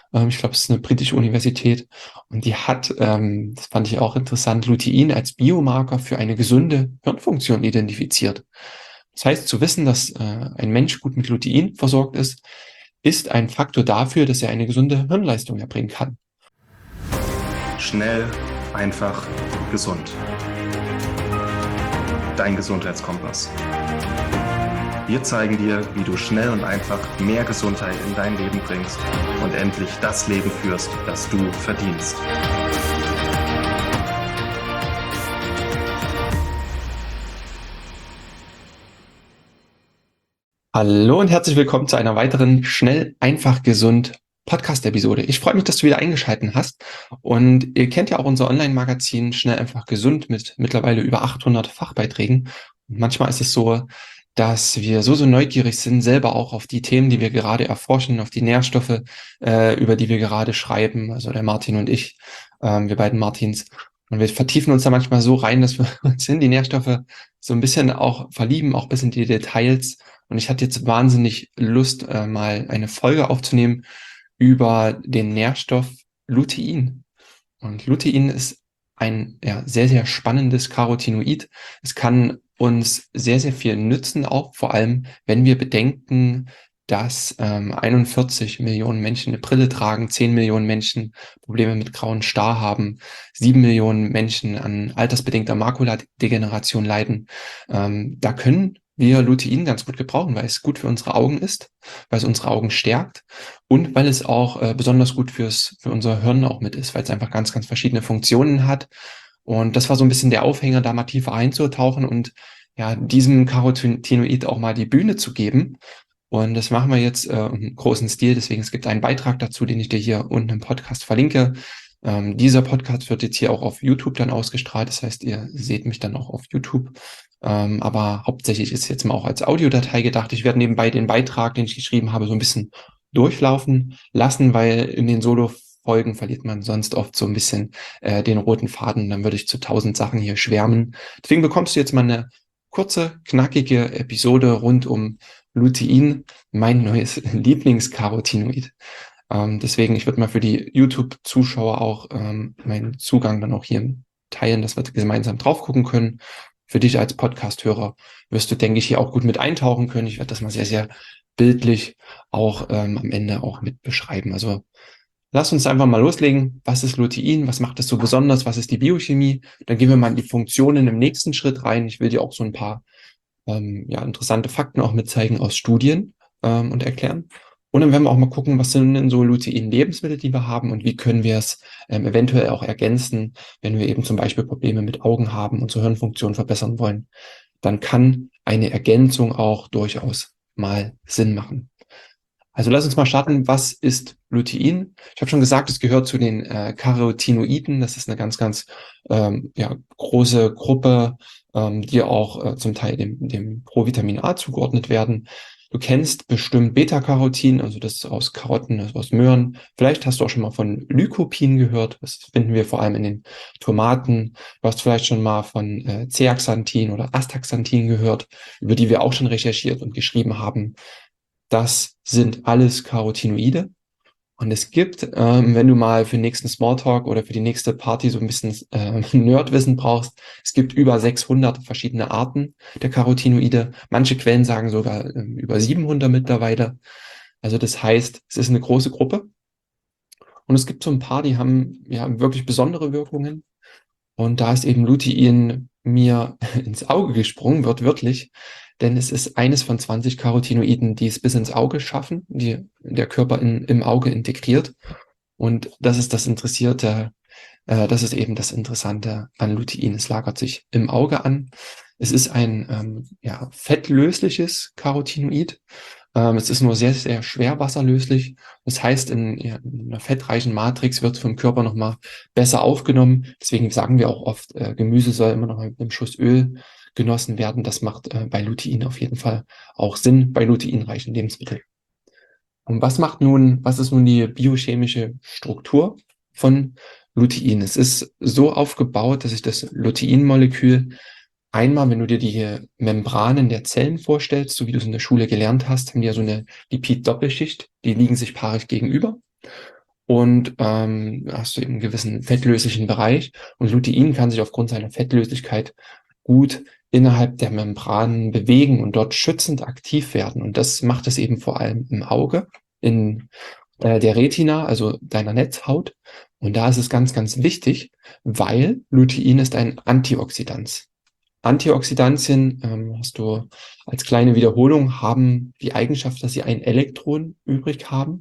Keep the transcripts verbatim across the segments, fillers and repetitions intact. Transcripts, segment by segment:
Ähm, ich glaube, es ist eine britische Universität. Und die hat, ähm, das fand ich auch interessant, Lutein als Biomarker für eine gesunde Hirnfunktion identifiziert. Das heißt, zu wissen, dass äh, ein Mensch gut mit Lutein versorgt ist, ist ein Faktor dafür, dass er eine gesunde Hirnleistung erbringen kann. Schnell, einfach, gesund. Dein Gesundheitskompass. Wir zeigen dir, wie du schnell und einfach mehr Gesundheit in dein Leben bringst und endlich das Leben führst, das du verdienst. Hallo und herzlich willkommen zu einer weiteren Schnell, einfach, gesund Podcast-Episode. Ich freue mich, dass du wieder eingeschaltet hast. Und ihr kennt ja auch unser Online-Magazin Schnell, einfach, gesund mit mittlerweile über achthundert Fachbeiträgen. Und manchmal ist es so, dass wir so, so neugierig sind, selber auch auf die Themen, die wir gerade erforschen, auf die Nährstoffe, äh, über die wir gerade schreiben. Also der Martin und ich, ähm, wir beiden Martins. Und wir vertiefen uns da manchmal so rein, dass wir uns in die Nährstoffe so ein bisschen auch verlieben, auch bis in die Details. Und ich hatte jetzt wahnsinnig Lust, äh, mal eine Folge aufzunehmen über den Nährstoff Lutein. Und Lutein ist ein ja, sehr, sehr spannendes Carotinoid. Es kann uns sehr, sehr viel nützen, auch vor allem, wenn wir bedenken, dass ähm, einundvierzig Millionen Menschen eine Brille tragen, zehn Millionen Menschen Probleme mit grauen Star haben, sieben Millionen Menschen an altersbedingter Makuladegeneration leiden. Ähm, da können wir Lutein ganz gut gebrauchen, weil es gut für unsere Augen ist, weil es unsere Augen stärkt und weil es auch äh, besonders gut fürs, für unser Hirn auch mit ist, weil es einfach ganz, ganz verschiedene Funktionen hat. Und das war so ein bisschen der Aufhänger, da mal tiefer einzutauchen und ja, diesem Carotinoid auch mal die Bühne zu geben. Und das machen wir jetzt äh, im großen Stil. Deswegen, es gibt einen Beitrag dazu, den ich dir hier unten im Podcast verlinke. Ähm, dieser Podcast wird jetzt hier auch auf YouTube dann ausgestrahlt. Das heißt, ihr seht mich dann auch auf YouTube. Ähm, aber hauptsächlich ist jetzt mal auch als Audiodatei gedacht. Ich werde nebenbei den Beitrag, den ich geschrieben habe, so ein bisschen durchlaufen lassen, weil in den Solo-Folgen verliert man sonst oft so ein bisschen äh, den roten Faden. Dann würde ich zu tausend Sachen hier schwärmen. Deswegen bekommst du jetzt mal eine kurze, knackige Episode rund um Lutein, mein neues Lieblingscarotinoid. Ähm, deswegen, ich würde mal für die YouTube-Zuschauer auch ähm, meinen Zugang dann auch hier teilen, dass wir gemeinsam drauf gucken können. Für dich als Podcast-Hörer wirst du, denke ich, hier auch gut mit eintauchen können. Ich werde das mal sehr, sehr bildlich auch ähm, am Ende auch mit beschreiben. Also lass uns einfach mal loslegen. Was ist Lutein? Was macht es so besonders? Was ist die Biochemie? Dann gehen wir mal in die Funktionen im nächsten Schritt rein. Ich will dir auch so ein paar ähm, ja, interessante Fakten auch mit zeigen aus Studien ähm, und erklären. Und dann werden wir auch mal gucken, was sind denn so Lutein-Lebensmittel, die wir haben und wie können wir es ähm, eventuell auch ergänzen, wenn wir eben zum Beispiel Probleme mit Augen haben, unsere Hirnfunktion verbessern wollen. Dann kann eine Ergänzung auch durchaus mal Sinn machen. Also lass uns mal starten. Was ist Lutein? Ich habe schon gesagt, es gehört zu den äh, Carotinoiden. Das ist eine ganz, ganz ähm, ja, große Gruppe, ähm, die auch äh, zum Teil dem, dem Provitamin A zugeordnet werden. Du kennst bestimmt Beta-Carotin, also das ist aus Karotten, also aus Möhren. Vielleicht hast du auch schon mal von Lycopin gehört. Das finden wir vor allem in den Tomaten. Du hast vielleicht schon mal von äh, Zeaxanthin oder Astaxanthin gehört, über die wir auch schon recherchiert und geschrieben haben. Das sind alles Carotinoide. Und es gibt, ähm, wenn du mal für den nächsten Smalltalk oder für die nächste Party so ein bisschen äh, Nerdwissen brauchst, es gibt über sechshundert verschiedene Arten der Carotinoide. Manche Quellen sagen sogar ähm, über siebenhundert mittlerweile. Also das heißt, es ist eine große Gruppe. Und es gibt so ein paar, die haben ja wirklich besondere Wirkungen. Und da ist eben Lutein mir ins Auge gesprungen, wird wirklich, denn es ist eines von zwanzig Carotinoiden, die es bis ins Auge schaffen, die der Körper in, im Auge integriert. Und das ist das Interessierte, äh, das ist eben das Interessante an Lutein. Es lagert sich im Auge an. Es ist ein ähm, ja, fettlösliches Carotinoid. Ähm, es ist nur sehr, sehr schwer wasserlöslich. Das heißt, in, ja, in einer fettreichen Matrix wird es vom Körper nochmal besser aufgenommen. Deswegen sagen wir auch oft, äh, Gemüse soll immer noch mit einem Schuss Öl genossen werden. Das macht äh, bei Lutein auf jeden Fall auch Sinn, bei luteinreichen Lebensmitteln. Und was macht nun, was ist nun die biochemische Struktur von Lutein? Es ist so aufgebaut, dass sich das Lutein-Molekül einmal, wenn du dir die Membranen der Zellen vorstellst, so wie du es in der Schule gelernt hast, haben die ja so eine Lipid-Doppelschicht, die liegen sich paarig gegenüber. und ähm, hast du eben einen gewissen fettlöslichen Bereich. Und Lutein kann sich aufgrund seiner Fettlöslichkeit gut innerhalb der Membranen bewegen und dort schützend aktiv werden. Und das macht es eben vor allem im Auge, in äh, der Retina, also deiner Netzhaut. Und da ist es ganz, ganz wichtig, weil Lutein ist ein Antioxidant. Antioxidantien, ähm, hast du als kleine Wiederholung, haben die Eigenschaft, dass sie ein Elektron übrig haben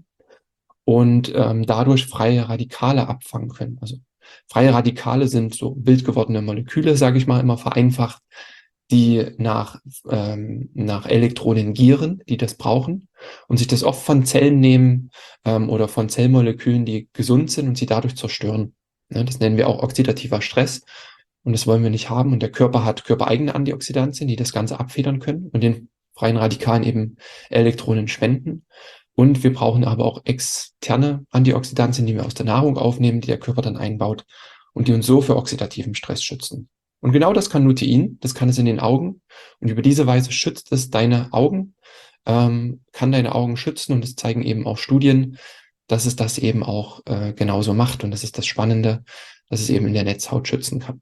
und ähm, dadurch freie Radikale abfangen können. Also freie Radikale sind so wild gewordene Moleküle, sage ich mal immer vereinfacht, die nach, ähm, nach Elektronen gieren, die das brauchen und sich das oft von Zellen nehmen ähm, oder von Zellmolekülen, die gesund sind und sie dadurch zerstören. Ne, das nennen wir auch oxidativer Stress und das wollen wir nicht haben. Und der Körper hat körpereigene Antioxidantien, die das Ganze abfedern können und den freien Radikalen eben Elektronen spenden. Und wir brauchen aber auch externe Antioxidantien, die wir aus der Nahrung aufnehmen, die der Körper dann einbaut und die uns so für oxidativen Stress schützen. Und genau das kann Lutein, das kann es in den Augen. Und über diese Weise schützt es deine Augen, ähm, kann deine Augen schützen. Und es zeigen eben auch Studien, dass es das eben auch äh, genauso macht. Und das ist das Spannende, dass es eben in der Netzhaut schützen kann.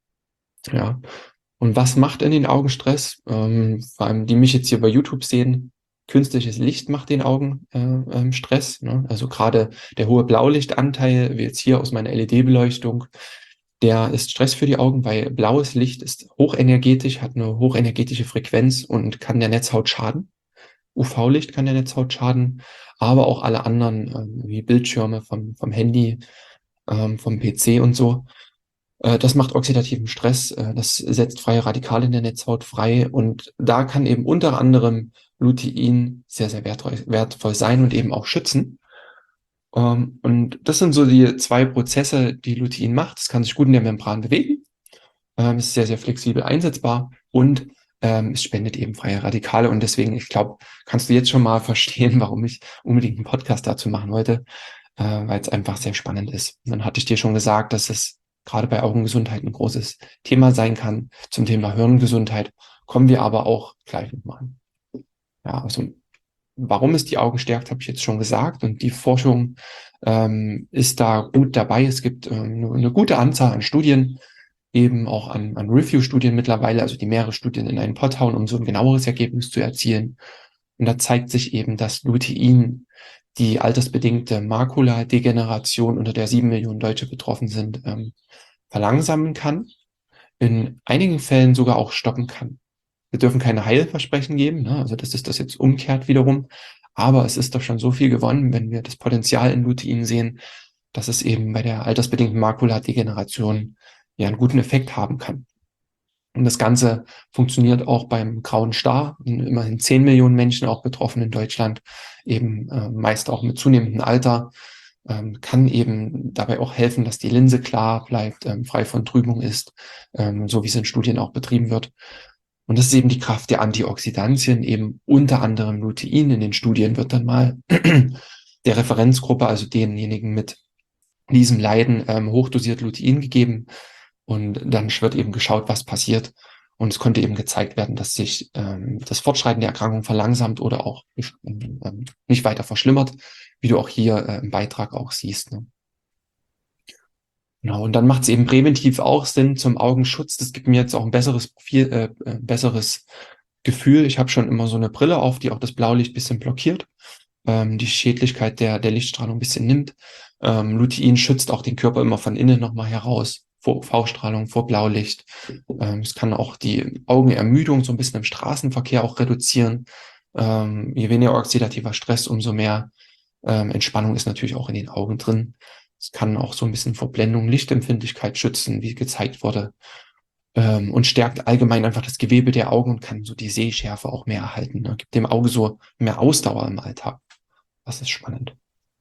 Ja. Und was macht in den Augen Stress? Ähm, vor allem, die mich jetzt hier bei YouTube sehen, künstliches Licht macht den Augen äh, ähm, Stress. Ne? Also gerade der hohe Blaulichtanteil, wie jetzt hier aus meiner L E D-Beleuchtung, der ist Stress für die Augen, weil blaues Licht ist hochenergetisch, hat eine hochenergetische Frequenz und kann der Netzhaut schaden. U V-Licht kann der Netzhaut schaden, aber auch alle anderen, ähm, wie Bildschirme vom, vom Handy, ähm, vom P C und so. Äh, das macht oxidativen Stress, äh, das setzt freie Radikale in der Netzhaut frei und da kann eben unter anderem Lutein sehr, sehr wertvoll, wertvoll sein und eben auch schützen. Um, und das sind so die zwei Prozesse, die Lutein macht. Es kann sich gut in der Membran bewegen, ähm, ist sehr, sehr flexibel einsetzbar und ähm, es spendet eben freie Radikale. Und deswegen, ich glaube, kannst du jetzt schon mal verstehen, warum ich unbedingt einen Podcast dazu machen wollte, äh, weil es einfach sehr spannend ist. Und dann hatte ich dir schon gesagt, dass es gerade bei Augengesundheit ein großes Thema sein kann. Zum Thema Hirngesundheit kommen wir aber auch gleich nochmal an. Ja, also warum es die Augen stärkt, habe ich jetzt schon gesagt. Und die Forschung ähm, ist da gut dabei. Es gibt ähm, eine gute Anzahl an Studien, eben auch an, an Review-Studien mittlerweile, also die mehrere Studien in einen Pot hauen, um so ein genaueres Ergebnis zu erzielen. Und da zeigt sich eben, dass Lutein die altersbedingte Makuladegeneration, unter der sieben Millionen Deutsche betroffen sind, ähm, verlangsamen kann, in einigen Fällen sogar auch stoppen kann. Wir dürfen keine Heilversprechen geben, ne? Also das ist das jetzt umkehrt wiederum. Aber es ist doch schon so viel gewonnen, wenn wir das Potenzial in Lutein sehen, dass es eben bei der altersbedingten Makuladegeneration ja einen guten Effekt haben kann. Und das Ganze funktioniert auch beim grauen Star, immerhin zehn Millionen Menschen auch betroffen in Deutschland, eben äh, meist auch mit zunehmendem Alter, ähm, kann eben dabei auch helfen, dass die Linse klar bleibt, ähm, frei von Trübung ist, ähm, so wie es in Studien auch betrieben wird. Und das ist eben die Kraft der Antioxidantien, eben unter anderem Lutein. In den Studien wird dann mal der Referenzgruppe, also denjenigen mit diesem Leiden, ähm, hochdosiert Lutein gegeben. Und dann wird eben geschaut, was passiert. Und es konnte eben gezeigt werden, dass sich ähm, das Fortschreiten der Erkrankung verlangsamt oder auch nicht, ähm, nicht weiter verschlimmert, wie du auch hier äh, im Beitrag auch siehst. Ne? Genau, und dann macht es eben präventiv auch Sinn zum Augenschutz. Das gibt mir jetzt auch ein besseres Profil, äh, äh, besseres Gefühl. Ich habe schon immer so eine Brille auf, die auch das Blaulicht bisschen blockiert, ähm, die Schädlichkeit der, der Lichtstrahlung ein bisschen nimmt. Ähm, Lutein schützt auch den Körper immer von innen nochmal heraus, vor U V-Strahlung, vor Blaulicht. Ähm, es kann auch die Augenermüdung so ein bisschen im Straßenverkehr auch reduzieren. Ähm, je weniger oxidativer Stress, umso mehr ähm, Entspannung ist natürlich auch in den Augen drin. Es kann auch so ein bisschen vor Blendung, Lichtempfindlichkeit schützen, wie gezeigt wurde. Ähm, und stärkt allgemein einfach das Gewebe der Augen und kann so die Sehschärfe auch mehr erhalten. Ne? Gibt dem Auge so mehr Ausdauer im Alltag. Das ist spannend.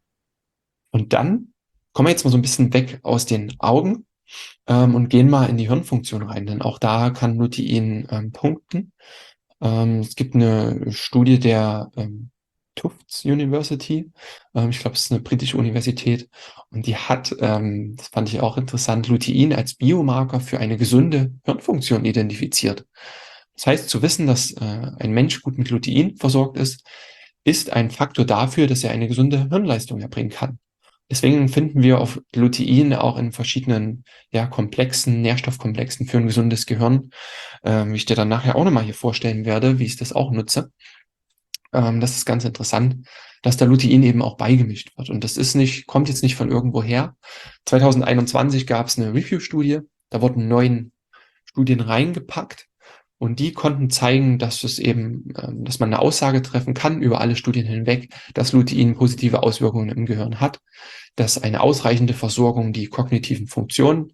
Und dann kommen wir jetzt mal so ein bisschen weg aus den Augen ähm, und gehen mal in die Hirnfunktion rein, denn auch da kann Lutein ähm, punkten. Ähm, es gibt eine Studie der ähm, Tufts University, ähm, ich glaube, es ist eine britische Universität, und die hat, ähm, das fand ich auch interessant, Lutein als Biomarker für eine gesunde Hirnfunktion identifiziert. Das heißt, zu wissen, dass äh, ein Mensch gut mit Lutein versorgt ist, ist ein Faktor dafür, dass er eine gesunde Hirnleistung erbringen kann. Deswegen finden wir auf Lutein auch in verschiedenen, ja, Komplexen, Nährstoffkomplexen für ein gesundes Gehirn, ähm, wie ich dir dann nachher auch nochmal hier vorstellen werde, wie ich das auch nutze. Ähm, das ist ganz interessant, dass da Lutein eben auch beigemischt wird. Und das ist nicht, kommt jetzt nicht von irgendwo her. zwanzig einundzwanzig gab es eine Review-Studie, da wurden neun Studien reingepackt und die konnten zeigen, dass es eben, ähm, dass man eine Aussage treffen kann über alle Studien hinweg, dass Lutein positive Auswirkungen im Gehirn hat, dass eine ausreichende Versorgung die kognitiven Funktionen,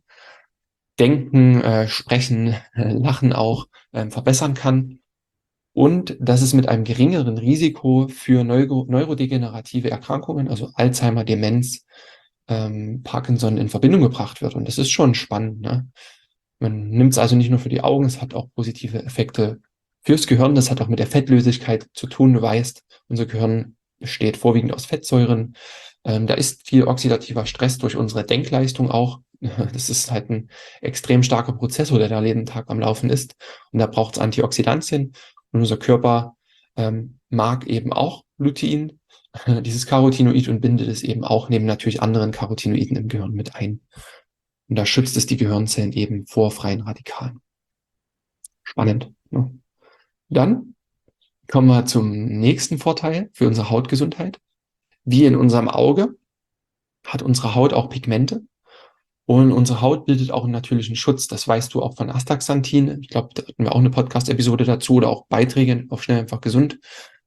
Denken, äh, Sprechen, äh, Lachen auch ähm, verbessern kann und dass es mit einem geringeren Risiko für neuro neurodegenerative Erkrankungen, also Alzheimer, Demenz, ähm, Parkinson in Verbindung gebracht wird. Und das ist schon spannend, ne? Man nimmt es also nicht nur für die Augen, es hat auch positive Effekte fürs Gehirn. Das hat auch mit der Fettlöslichkeit zu tun. Du weißt, unser Gehirn besteht vorwiegend aus Fettsäuren. Ähm, da ist viel oxidativer Stress durch unsere Denkleistung auch. Das ist halt ein extrem starker Prozessor, der da jeden Tag am Laufen ist. Und da braucht es Antioxidantien. Und unser Körper ähm, mag eben auch Lutein, dieses Carotinoid, und bindet es eben auch neben natürlich anderen Carotinoiden im Gehirn mit ein. Und da schützt es die Gehirnzellen eben vor freien Radikalen. Spannend. Ne? Dann kommen wir zum nächsten Vorteil für unsere Hautgesundheit. Wie in unserem Auge hat unsere Haut auch Pigmente. Und unsere Haut bildet auch einen natürlichen Schutz. Das weißt du auch von Astaxanthin. Ich glaube, da hatten wir auch eine Podcast-Episode dazu oder auch Beiträge auf Schnell einfach gesund.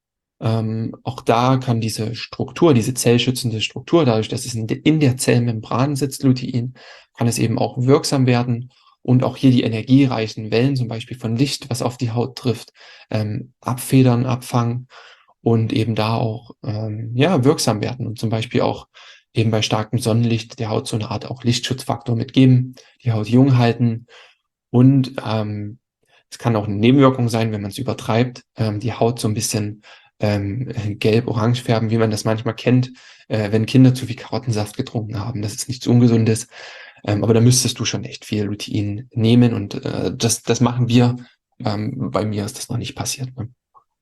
Ähm, auch da kann diese Struktur, diese zellschützende Struktur, dadurch, dass es in, de, in der Zellmembran sitzt, Lutein, kann es eben auch wirksam werden und auch hier die energiereichen Wellen, zum Beispiel von Licht, was auf die Haut trifft, ähm, abfedern, abfangen und eben da auch ähm, ja wirksam werden und zum Beispiel auch eben bei starkem Sonnenlicht der Haut so eine Art auch Lichtschutzfaktor mitgeben, die Haut jung halten und ähm, es kann auch eine Nebenwirkung sein, wenn man es übertreibt, ähm, die Haut so ein bisschen ähm, gelb-orange färben, wie man das manchmal kennt, äh, wenn Kinder zu viel Karottensaft getrunken haben. Das ist nichts Ungesundes, ähm, aber da müsstest du schon echt viel Lutein nehmen und äh, das, das machen wir. Ähm, bei mir ist das noch nicht passiert. Ne?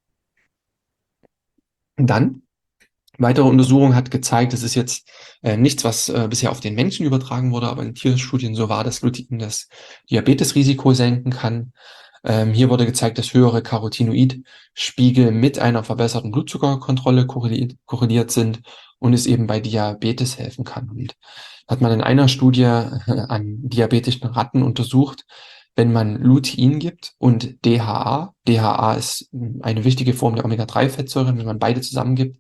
Und dann weitere Untersuchung hat gezeigt, das ist jetzt äh, nichts, was äh, bisher auf den Menschen übertragen wurde, aber in Tierstudien so war, dass Lutein das Diabetesrisiko senken kann. Ähm, hier wurde gezeigt, dass höhere Carotinoidspiegel mit einer verbesserten Blutzuckerkontrolle korreliert, korreliert sind und es eben bei Diabetes helfen kann. Und hat man in einer Studie äh, an diabetischen Ratten untersucht, wenn man Lutein gibt und D H A. D H A ist eine wichtige Form der Omega drei Fettsäuren, wenn man beide zusammengibt,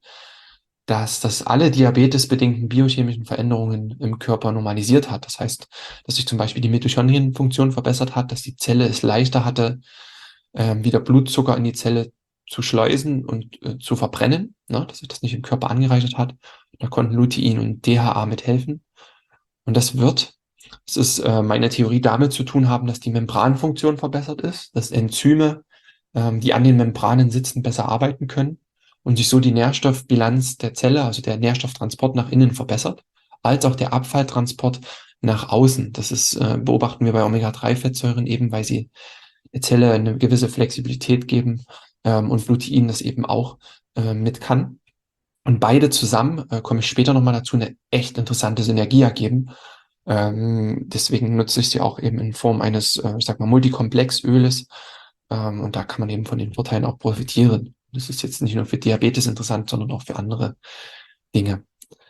dass das alle diabetesbedingten biochemischen Veränderungen im Körper normalisiert hat. Das heißt, dass sich zum Beispiel die Mitochondrienfunktion verbessert hat, dass die Zelle es leichter hatte, ähm, wieder Blutzucker in die Zelle zu schleusen und äh, zu verbrennen, ne? Dass sich das nicht im Körper angereichert hat. Da konnten Lutein und D H A mithelfen. Und das wird, das ist äh, meine Theorie, damit zu tun haben, dass die Membranfunktion verbessert ist, dass Enzyme, ähm, die an den Membranen sitzen, besser arbeiten können und sich so die Nährstoffbilanz der Zelle, also der Nährstofftransport nach innen verbessert, als auch der Abfalltransport nach außen. Das ist, äh, beobachten wir bei Omega drei Fettsäuren eben, weil sie der Zelle eine gewisse Flexibilität geben ähm, und Lutein das eben auch äh, mit kann. Und beide zusammen, äh, komme ich später nochmal dazu, eine echt interessante Synergie ergeben. Ähm, deswegen nutze ich sie auch eben in Form eines, äh, ich sag mal, Multikomplexöles. Ähm, und da kann man eben von den Vorteilen auch profitieren. Das ist jetzt nicht nur für Diabetes interessant, sondern auch für andere Dinge.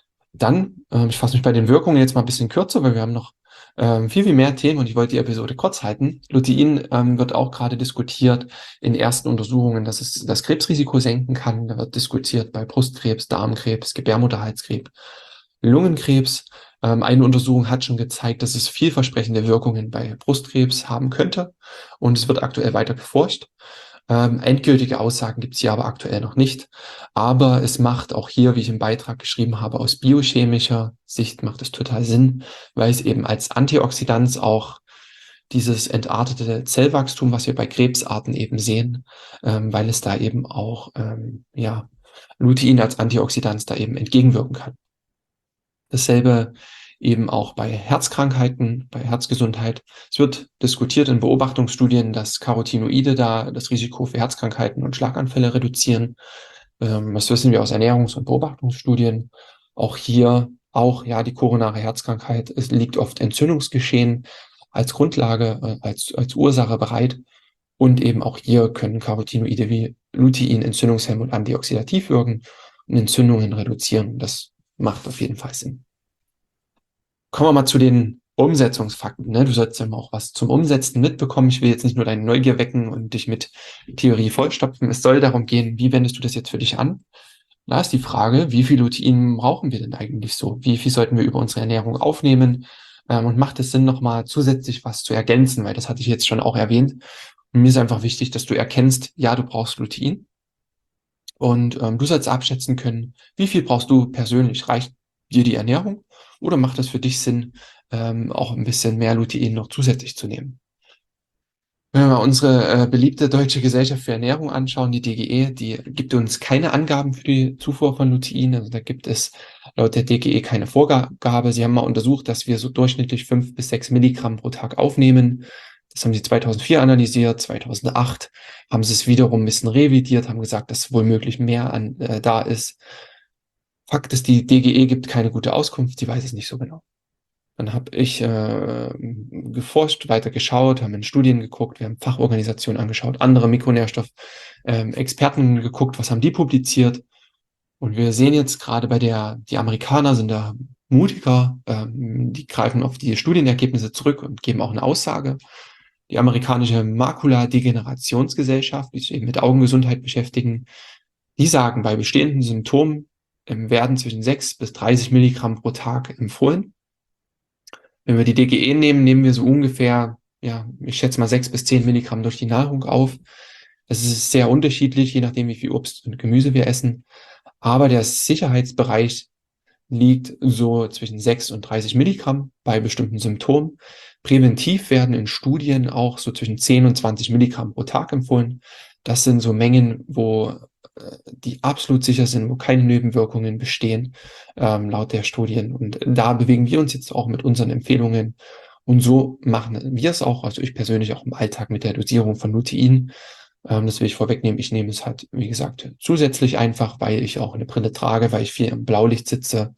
Dann, ähm, ich fasse mich bei den Wirkungen jetzt mal ein bisschen kürzer, weil wir haben noch ähm, viel, viel mehr Themen und ich wollte die Episode kurz halten. Lutein ähm, wird auch gerade diskutiert in ersten Untersuchungen, dass es das Krebsrisiko senken kann. Da wird diskutiert bei Brustkrebs, Darmkrebs, Gebärmutterhalskrebs, Lungenkrebs. Ähm, eine Untersuchung hat schon gezeigt, dass es vielversprechende Wirkungen bei Brustkrebs haben könnte und es wird aktuell weiter geforscht. Ähm, endgültige Aussagen gibt es hier aber aktuell noch nicht. Aber es macht auch hier, wie ich im Beitrag geschrieben habe, aus biochemischer Sicht macht es total Sinn, weil es eben als Antioxidant auch dieses entartete Zellwachstum, was wir bei Krebsarten eben sehen, ähm, weil es da eben auch ähm, ja, Lutein als Antioxidant da eben entgegenwirken kann. Dasselbe eben auch bei Herzkrankheiten, bei Herzgesundheit. Es wird diskutiert in Beobachtungsstudien, dass Carotinoide da das Risiko für Herzkrankheiten und Schlaganfälle reduzieren. Ähm, das wissen wir aus Ernährungs- und Beobachtungsstudien. Auch hier auch ja die koronare Herzkrankheit. Es liegt oft Entzündungsgeschehen als Grundlage, äh, als, als Ursache bereit. Und eben auch hier können Carotinoide wie Lutein entzündungshemmend und antioxidativ wirken und Entzündungen reduzieren. Das macht auf jeden Fall Sinn. Kommen wir mal zu den Umsetzungsfakten. Ne? Du sollst ja auch was zum Umsetzen mitbekommen. Ich will jetzt nicht nur deine Neugier wecken und dich mit Theorie vollstopfen. Es soll darum gehen, wie wendest du das jetzt für dich an? Da ist die Frage, wie viel Lutein brauchen wir denn eigentlich so? Wie viel sollten wir über unsere Ernährung aufnehmen? Ähm, und macht es Sinn, nochmal zusätzlich was zu ergänzen? Weil das hatte ich jetzt schon auch erwähnt. Und mir ist einfach wichtig, dass du erkennst, ja, du brauchst Lutein. Und ähm, du sollst abschätzen können, wie viel brauchst du persönlich? Reicht dir die Ernährung? Oder macht es für dich Sinn, ähm, auch ein bisschen mehr Lutein noch zusätzlich zu nehmen? Wenn wir mal unsere äh, beliebte Deutsche Gesellschaft für Ernährung anschauen, die D G E, die gibt uns keine Angaben für die Zufuhr von Lutein. Also da gibt es laut der D G E keine Vorgabe. Sie haben mal untersucht, dass wir so durchschnittlich fünf bis sechs Milligramm pro Tag aufnehmen. Das haben sie zweitausendvier analysiert. zweitausendacht haben sie es wiederum ein bisschen revidiert, haben gesagt, dass wohl möglich mehr an, äh, da ist. Fakt ist, die D G E gibt keine gute Auskunft. Sie weiß es nicht so genau. Dann habe ich äh, geforscht, weiter geschaut, haben in Studien geguckt, wir haben Fachorganisationen angeschaut, andere Mikronährstoff-Experten ähm, geguckt, was haben die publiziert. Und wir sehen jetzt gerade bei der, die Amerikaner sind da mutiger, ähm, die greifen auf die Studienergebnisse zurück und geben auch eine Aussage. Die amerikanische Makuladegenerationsgesellschaft, die sich eben mit Augengesundheit beschäftigen, die sagen, bei bestehenden Symptomen ähm, werden zwischen sechs bis dreißig Milligramm pro Tag empfohlen. Wenn wir die D G E nehmen, nehmen wir so ungefähr, ja, ich schätze mal sechs bis zehn Milligramm durch die Nahrung auf. Das ist sehr unterschiedlich, je nachdem, wie viel Obst und Gemüse wir essen. Aber der Sicherheitsbereich liegt so zwischen sechs und dreißig Milligramm bei bestimmten Symptomen. Präventiv werden in Studien auch so zwischen zehn und zwanzig Milligramm pro Tag empfohlen. Das sind so Mengen, wo äh, die absolut sicher sind, wo keine Nebenwirkungen bestehen, ähm, laut der Studien. Und da bewegen wir uns jetzt auch mit unseren Empfehlungen. Und so machen wir es auch, also ich persönlich auch im Alltag mit der Dosierung von Lutein. Ähm, das will ich vorwegnehmen. Ich nehme es halt, wie gesagt, zusätzlich einfach, weil ich auch eine Brille trage, weil ich viel im Blaulicht sitze,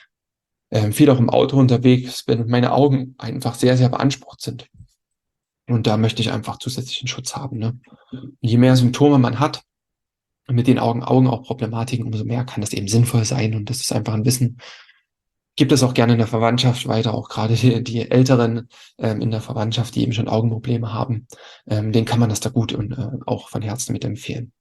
ähm, viel auch im Auto unterwegs bin und meine Augen einfach sehr, sehr beansprucht sind. Und da möchte ich einfach zusätzlichen Schutz haben. Ne? Je mehr Symptome man hat, mit den Augen, Augen auch Problematiken, umso mehr kann das eben sinnvoll sein. Und das ist einfach ein Wissen, gibt es auch gerne in der Verwandtschaft weiter, auch gerade die, die Älteren ähm, in der Verwandtschaft, die eben schon Augenprobleme haben, ähm, denen kann man das da gut und äh, auch von Herzen mit empfehlen.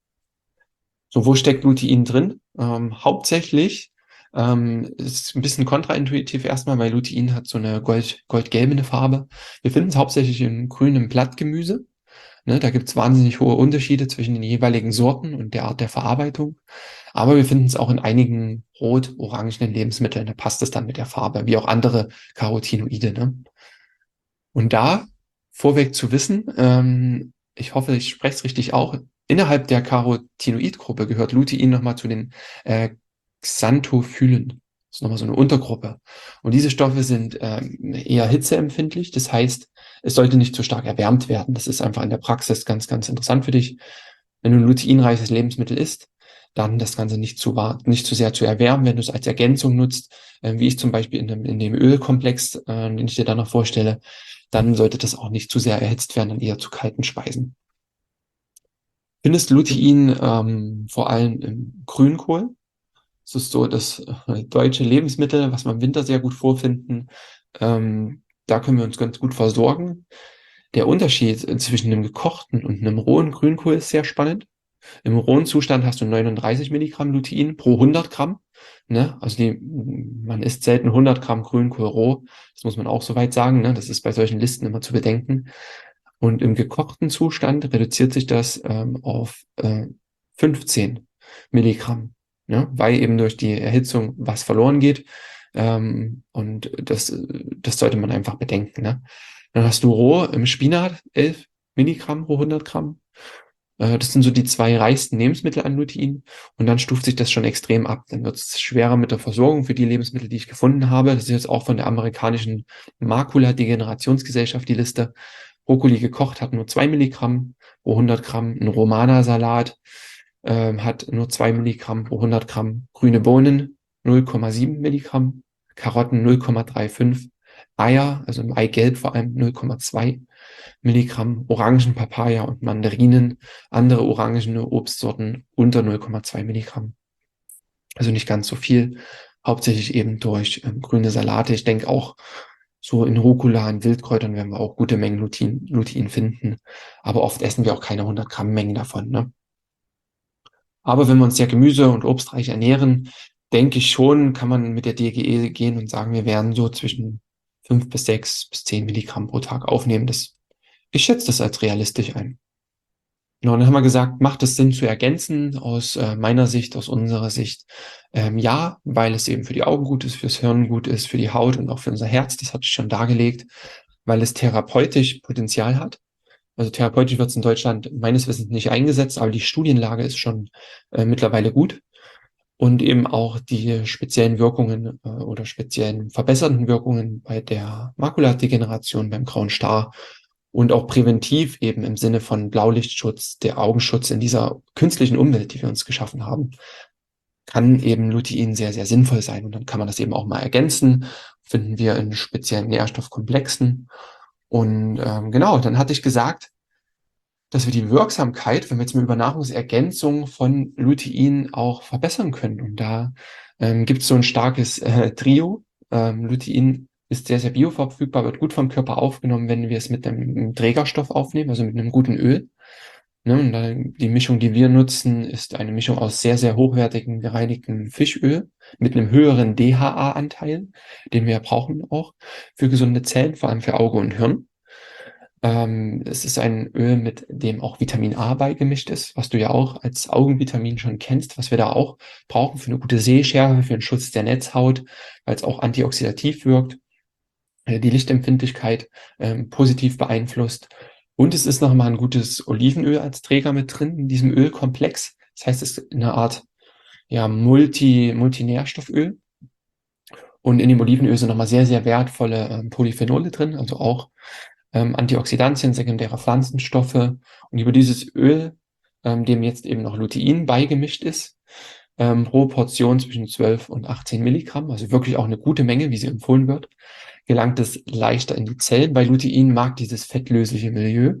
So, wo steckt Lutein drin? Ähm, hauptsächlich ähm, ist ein bisschen kontraintuitiv erstmal, weil Lutein hat so eine gold, goldgelbe Farbe. Wir finden es hauptsächlich in grünem Blattgemüse. Ne, da gibt es wahnsinnig hohe Unterschiede zwischen den jeweiligen Sorten und der Art der Verarbeitung. Aber wir finden es auch in einigen rot-orangenen Lebensmitteln. Da passt es dann mit der Farbe, wie auch andere Carotinoide. Ne? Und da vorweg zu wissen, ähm, ich hoffe, ich spreche es richtig auch, innerhalb der Carotinoid-Gruppe gehört Lutein nochmal zu den äh, Xanthophylen. Das ist nochmal so eine Untergruppe. Und diese Stoffe sind ähm, eher hitzeempfindlich. Das heißt, es sollte nicht zu stark erwärmt werden. Das ist einfach in der Praxis ganz, ganz interessant für dich. Wenn du ein luteinreiches Lebensmittel isst, dann das Ganze nicht zu, nicht zu sehr zu erwärmen, wenn du es als Ergänzung nutzt, äh, wie ich zum Beispiel in dem, in dem Ölkomplex, äh, den ich dir da noch vorstelle, dann sollte das auch nicht zu sehr erhitzt werden, dann eher zu kalten Speisen. Findest Lutein ähm, vor allem im Grünkohl. Das ist so das äh, deutsche Lebensmittel, was wir im Winter sehr gut vorfinden. Ähm, da können wir uns ganz gut versorgen. Der Unterschied zwischen einem gekochten und einem rohen Grünkohl ist sehr spannend. Im rohen Zustand hast du neununddreißig Milligramm Lutein pro hundert Gramm. Ne? Also die, man isst selten hundert Gramm Grünkohl roh. Das muss man auch soweit sagen. Ne? Das ist bei solchen Listen immer zu bedenken. Und im gekochten Zustand reduziert sich das ähm, auf äh, fünfzehn Milligramm. Ja, weil eben durch die Erhitzung was verloren geht. Ähm, und das, das sollte man einfach bedenken. Ne? Dann hast du roh im Spinat elf Milligramm pro hundert Gramm. Äh, das sind so die zwei reichsten Lebensmittel an Lutein. Und dann stuft sich das schon extrem ab. Dann wird es schwerer mit der Versorgung für die Lebensmittel, die ich gefunden habe. Das ist jetzt auch von der amerikanischen Makuladegenerationsgesellschaft die Liste. Brokkoli gekocht hat nur zwei Milligramm pro hundert Gramm. Ein Romana-Salat hat nur zwei Milligramm pro hundert Gramm, grüne Bohnen null Komma sieben Milligramm, Karotten null Komma fünfunddreißig, Eier, also im Eigelb vor allem null Komma zwei Milligramm, Orangen, Papaya und Mandarinen, andere orangene Obstsorten unter null Komma zwei Milligramm. Also nicht ganz so viel, hauptsächlich eben durch ähm, grüne Salate. Ich denke auch so in Rucola, in Wildkräutern werden wir auch gute Mengen Lutein, Lutein finden, aber oft essen wir auch keine hundert Gramm Mengen davon, ne? Aber wenn wir uns sehr gemüse- und obstreich ernähren, denke ich schon, kann man mit der D G E gehen und sagen, wir werden so zwischen fünf bis sechs bis zehn Milligramm pro Tag aufnehmen. Das, ich schätze das als realistisch ein. Genau, dann haben wir gesagt, macht es Sinn zu ergänzen aus äh, meiner Sicht, aus unserer Sicht? Ähm, ja, weil es eben für die Augen gut ist, fürs Hirn gut ist, für die Haut und auch für unser Herz, das hatte ich schon dargelegt, weil es therapeutisch Potenzial hat. Also therapeutisch wird es in Deutschland meines Wissens nicht eingesetzt, aber die Studienlage ist schon äh, mittlerweile gut. Und eben auch die speziellen Wirkungen äh, oder speziellen verbessernden Wirkungen bei der Makuladegeneration, beim grauen Star und auch präventiv eben im Sinne von Blaulichtschutz, der Augenschutz in dieser künstlichen Umwelt, die wir uns geschaffen haben, kann eben Lutein sehr, sehr sinnvoll sein. Und dann kann man das eben auch mal ergänzen, finden wir in speziellen Nährstoffkomplexen. Und ähm, genau, dann hatte ich gesagt, dass wir die Wirksamkeit, wenn wir jetzt mal über Nahrungsergänzung von Lutein auch verbessern können. Und da ähm, gibt es so ein starkes äh, Trio. Ähm, Lutein ist sehr, sehr bioverfügbar, wird gut vom Körper aufgenommen, wenn wir es mit einem, einem Trägerstoff aufnehmen, also mit einem guten Öl. Ne, und dann die Mischung, die wir nutzen, ist eine Mischung aus sehr, sehr hochwertigem gereinigtem Fischöl mit einem höheren D H A-Anteil, den wir brauchen auch für gesunde Zellen, vor allem für Auge und Hirn. Ähm, es ist ein Öl, mit dem auch Vitamin A beigemischt ist, was du ja auch als Augenvitamin schon kennst, was wir da auch brauchen für eine gute Sehschärfe, für den Schutz der Netzhaut, weil es auch antioxidativ wirkt, äh, die Lichtempfindlichkeit ähm, positiv beeinflusst. Und es ist nochmal ein gutes Olivenöl als Träger mit drin in diesem Ölkomplex. Das heißt, es ist eine Art ja, Multi, Multinährstofföl. Und in dem Olivenöl sind nochmal sehr, sehr wertvolle ähm, Polyphenole drin, also auch ähm, Antioxidantien, sekundäre Pflanzenstoffe. Und über dieses Öl, ähm, dem jetzt eben noch Lutein beigemischt ist, ähm, pro Portion zwischen zwölf und achtzehn Milligramm, also wirklich auch eine gute Menge, wie sie empfohlen wird, gelangt es leichter in die Zellen, weil Lutein mag dieses fettlösliche Milieu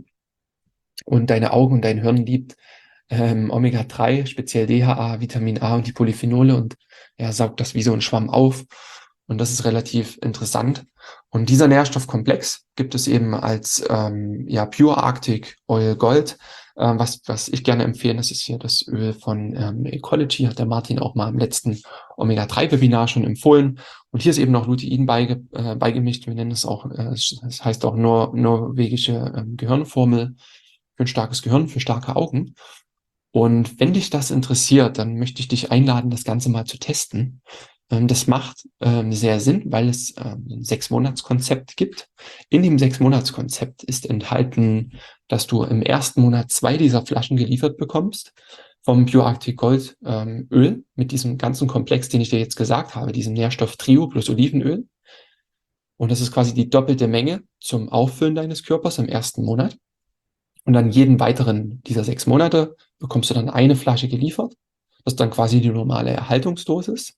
und deine Augen und dein Hirn liebt ähm, Omega drei, speziell D H A, Vitamin A und die Polyphenole und ja, saugt das wie so ein Schwamm auf. Und das ist relativ interessant. Und dieser Nährstoffkomplex gibt es eben als ähm, ja, Pure Arctic Oil Gold. Ähm, was, was ich gerne empfehle, das ist hier das Öl von ähm, Ecology, hat der Martin auch mal im letzten Omega drei Webinar schon empfohlen. Und hier ist eben noch Lutein beige, äh, beigemischt. Wir nennen es auch, äh, das heißt auch nor norwegische ähm, Gehirnformel für ein starkes Gehirn, für starke Augen. Und wenn dich das interessiert, dann möchte ich dich einladen, das Ganze mal zu testen. Ähm, das macht ähm, sehr Sinn, weil es ähm, ein Sechs-Monats-Konzept gibt. In dem Sechs-Monats-Konzept ist enthalten, dass du im ersten Monat zwei dieser Flaschen geliefert bekommst vom Pure Arctic Gold ähm, Öl mit diesem ganzen Komplex, den ich dir jetzt gesagt habe, diesem Nährstoff-Trio plus Olivenöl. Und das ist quasi die doppelte Menge zum Auffüllen deines Körpers im ersten Monat. Und dann jeden weiteren dieser sechs Monate bekommst du dann eine Flasche geliefert. Das ist dann quasi die normale Erhaltungsdosis.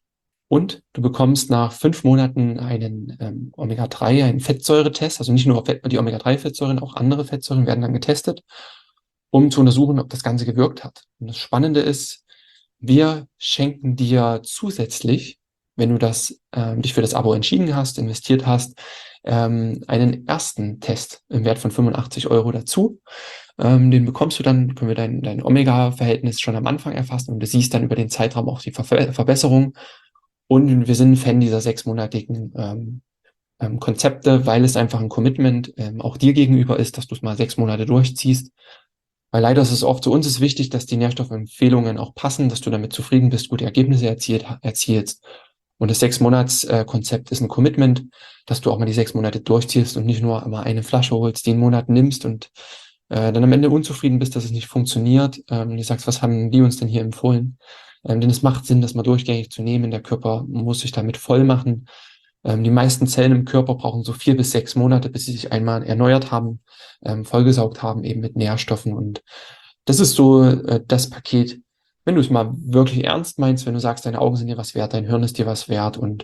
Und du bekommst nach fünf Monaten einen ähm, Omega drei, einen Fettsäuretest. Also nicht nur die Omega drei Fettsäuren, auch andere Fettsäuren werden dann getestet, um zu untersuchen, ob das Ganze gewirkt hat. Und das Spannende ist, wir schenken dir zusätzlich, wenn du das, ähm, dich für das Abo entschieden hast, investiert hast, ähm, einen ersten Test im Wert von fünfundachtzig Euro dazu. Ähm, den bekommst du dann, können wir dein, dein Omega-Verhältnis schon am Anfang erfassen und du siehst dann über den Zeitraum auch die Ver Verbesserung. Und wir sind ein Fan dieser sechsmonatigen ähm, ähm, Konzepte, weil es einfach ein Commitment ähm, auch dir gegenüber ist, dass du es mal sechs Monate durchziehst. Weil leider ist es oft zu uns ist wichtig, dass die Nährstoffempfehlungen auch passen, dass du damit zufrieden bist, gute Ergebnisse erzielt, erzielst. Und das Sechs-Monats-Konzept ist ein Commitment, dass du auch mal die sechs Monate durchziehst und nicht nur einmal eine Flasche holst, die einen Monat nimmst und äh, dann am Ende unzufrieden bist, dass es nicht funktioniert. Ähm, und du sagst, was haben die uns denn hier empfohlen? Ähm, denn es macht Sinn, das mal durchgängig zu nehmen. Der Körper muss sich damit voll machen. Ähm, die meisten Zellen im Körper brauchen so vier bis sechs Monate, bis sie sich einmal erneuert haben, ähm, vollgesaugt haben, eben mit Nährstoffen. Und das ist so äh, das Paket, wenn du es mal wirklich ernst meinst, wenn du sagst, deine Augen sind dir was wert, dein Hirn ist dir was wert und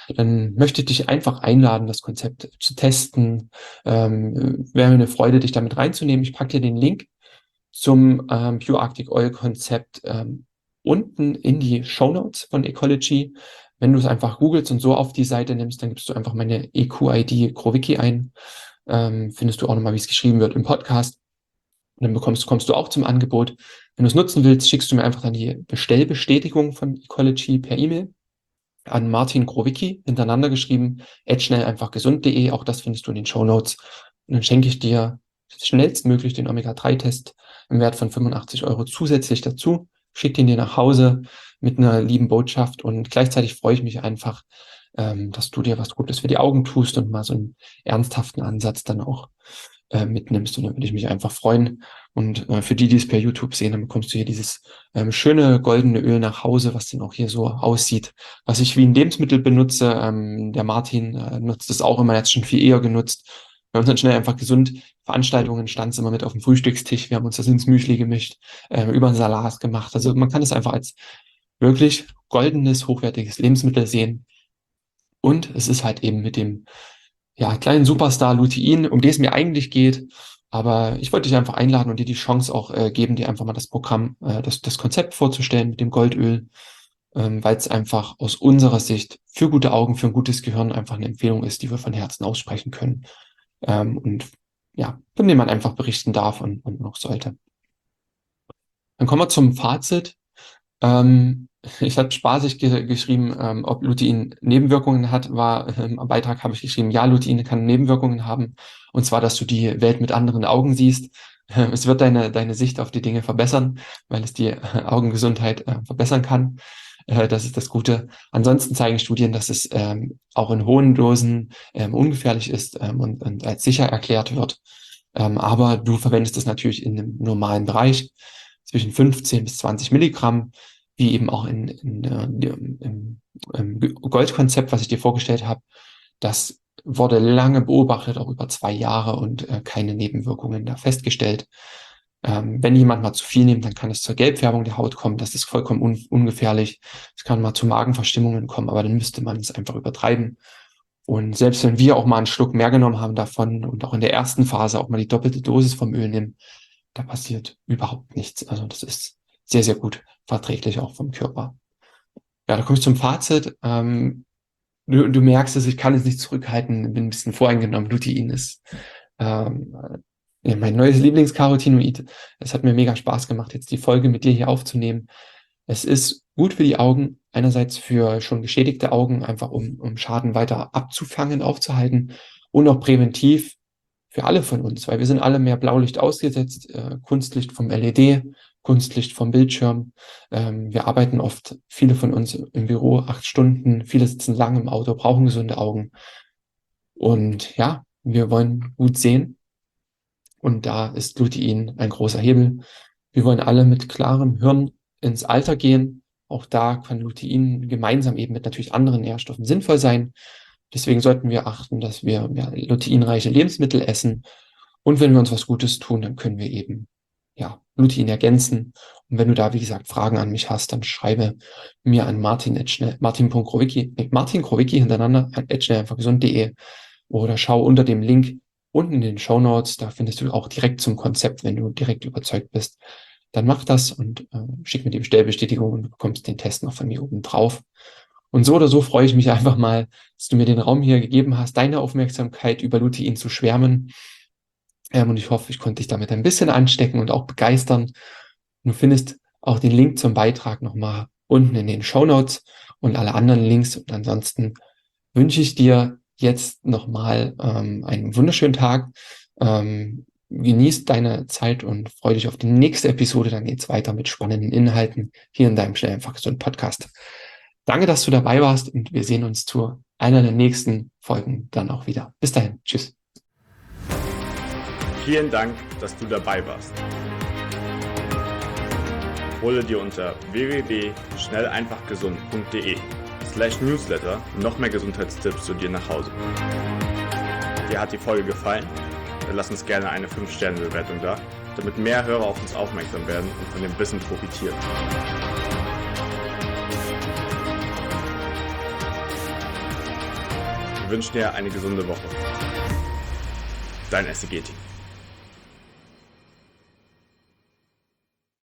dann möchte ich dich einfach einladen, das Konzept zu testen. Ähm, wäre mir eine Freude, dich damit reinzunehmen. Ich packe dir den Link zum ähm, Pure Arctic Oil Konzept ähm, unten in die Shownotes von Ecology. Wenn du es einfach googelst und so auf die Seite nimmst, dann gibst du einfach meine E Q-I D Krowicki ein. Ähm, findest du auch nochmal, wie es geschrieben wird im Podcast. Und dann bekommst, kommst du auch zum Angebot. Wenn du es nutzen willst, schickst du mir einfach dann die Bestellbestätigung von Ecology per E-Mail an Martin Krowicki, hintereinander geschrieben, at schnell einfach gesund punkt de. Auch das findest du in den Shownotes. Und dann schenke ich dir schnellstmöglich den Omega drei Test im Wert von fünfundachtzig Euro zusätzlich dazu. Schick den dir nach Hause mit einer lieben Botschaft und gleichzeitig freue ich mich einfach, ähm, dass du dir was Gutes für die Augen tust und mal so einen ernsthaften Ansatz dann auch äh, mitnimmst. Und dann würde ich mich einfach freuen. Und äh, für die, die es per YouTube sehen, dann bekommst du hier dieses ähm, schöne goldene Öl nach Hause, was dann auch hier so aussieht, was ich wie ein Lebensmittel benutze. Ähm, der Martin äh, nutzt es auch immer, er hat es schon viel eher genutzt. Wir haben uns dann schnell einfach gesund Veranstaltungen, stand es immer mit auf dem Frühstückstisch. Wir haben uns das ins Müsli gemischt, äh, über einen Salat gemacht. Also man kann es einfach als wirklich goldenes, hochwertiges Lebensmittel sehen. Und es ist halt eben mit dem ja, kleinen Superstar Lutein, um den es mir eigentlich geht. Aber ich wollte dich einfach einladen und dir die Chance auch äh, geben, dir einfach mal das Programm, äh, das, das Konzept vorzustellen mit dem Goldöl, ähm, weil es einfach aus unserer Sicht für gute Augen, für ein gutes Gehirn einfach eine Empfehlung ist, die wir von Herzen aussprechen können. Ähm, und ja, von dem man einfach berichten darf und, und noch sollte. Dann kommen wir zum Fazit. Ähm, ich habe spaßig ge geschrieben, ähm, ob Lutein Nebenwirkungen hat, war ähm, am Beitrag habe ich geschrieben, ja, Lutein kann Nebenwirkungen haben, und zwar, dass du die Welt mit anderen Augen siehst. Äh, es wird deine, deine Sicht auf die Dinge verbessern, weil es die äh, Augengesundheit äh, verbessern kann. Äh, das ist das Gute. Ansonsten zeigen Studien, dass es ähm, auch in hohen Dosen ähm, ungefährlich ist ähm, und, und als sicher erklärt wird. Ähm, aber du verwendest es natürlich in einem normalen Bereich zwischen fünfzehn bis zwanzig Milligramm, wie eben auch in, in, in, im, im Goldkonzept, was ich dir vorgestellt habe. Das wurde lange beobachtet, auch über zwei Jahre, und äh, keine Nebenwirkungen da festgestellt. Ähm, wenn jemand mal zu viel nimmt, dann kann es zur Gelbfärbung der Haut kommen. Das ist vollkommen un ungefährlich. Es kann mal zu Magenverstimmungen kommen, aber dann müsste man es einfach übertreiben. Und selbst wenn wir auch mal einen Schluck mehr genommen haben davon und auch in der ersten Phase auch mal die doppelte Dosis vom Öl nehmen, da passiert überhaupt nichts. Also das ist sehr, sehr gut verträglich auch vom Körper. Ja, da komme ich zum Fazit. Ähm, du, du merkst es, ich kann es nicht zurückhalten, bin ein bisschen voreingenommen. Lutein ist ähm, ja, mein neues Lieblingscarotinoid. Es hat mir mega Spaß gemacht, jetzt die Folge mit dir hier aufzunehmen. Es ist gut für die Augen, einerseits für schon geschädigte Augen, einfach um, um Schaden weiter abzufangen, aufzuhalten, und auch präventiv für alle von uns, weil wir sind alle mehr Blaulicht ausgesetzt, äh, Kunstlicht vom L E D, Kunstlicht vom Bildschirm. Ähm, wir arbeiten oft, viele von uns im Büro, acht Stunden, viele sitzen lang im Auto, brauchen gesunde Augen. Und ja, wir wollen gut sehen. Und da ist Lutein ein großer Hebel. Wir wollen alle mit klarem Hirn ins Alter gehen. Auch da kann Lutein gemeinsam eben mit natürlich anderen Nährstoffen sinnvoll sein. Deswegen sollten wir achten, dass wir ja, luteinreiche Lebensmittel essen. Und wenn wir uns was Gutes tun, dann können wir eben ja, Lutein ergänzen. Und wenn du da, wie gesagt, Fragen an mich hast, dann schreibe mir an martin punkt krowicki, Martin Krowicki hintereinander, at schnell einfach gesund punkt de, oder schau unter dem Link unten in den Shownotes. Da findest du auch direkt zum Konzept, wenn du direkt überzeugt bist. Dann mach das und äh, schick mir die Bestellbestätigung und du bekommst den Test noch von mir oben drauf. Und so oder so freue ich mich einfach mal, dass du mir den Raum hier gegeben hast, deine Aufmerksamkeit über Lutein zu schwärmen. Ähm, und ich hoffe, ich konnte dich damit ein bisschen anstecken und auch begeistern. Du findest auch den Link zum Beitrag nochmal unten in den Shownotes und alle anderen Links. Und ansonsten wünsche ich dir jetzt nochmal ähm, einen wunderschönen Tag. Ähm, genieß deine Zeit und freue dich auf die nächste Episode. Dann geht's weiter mit spannenden Inhalten hier in deinem Schnell einfach gesund Podcast. Danke, dass du dabei warst, und wir sehen uns zu einer der nächsten Folgen dann auch wieder. Bis dahin. Tschüss. Vielen Dank, dass du dabei warst. Hole dir unter w w w punkt schnell einfach gesund punkt de slash newsletter noch mehr Gesundheitstipps zu dir nach Hause. Dir hat die Folge gefallen? Dann lass uns gerne eine fünf Sterne Bewertung da, damit mehr Hörer auf uns aufmerksam werden und von dem Wissen profitieren. wünschen dir eine gesunde Woche. Dein S C G-Team.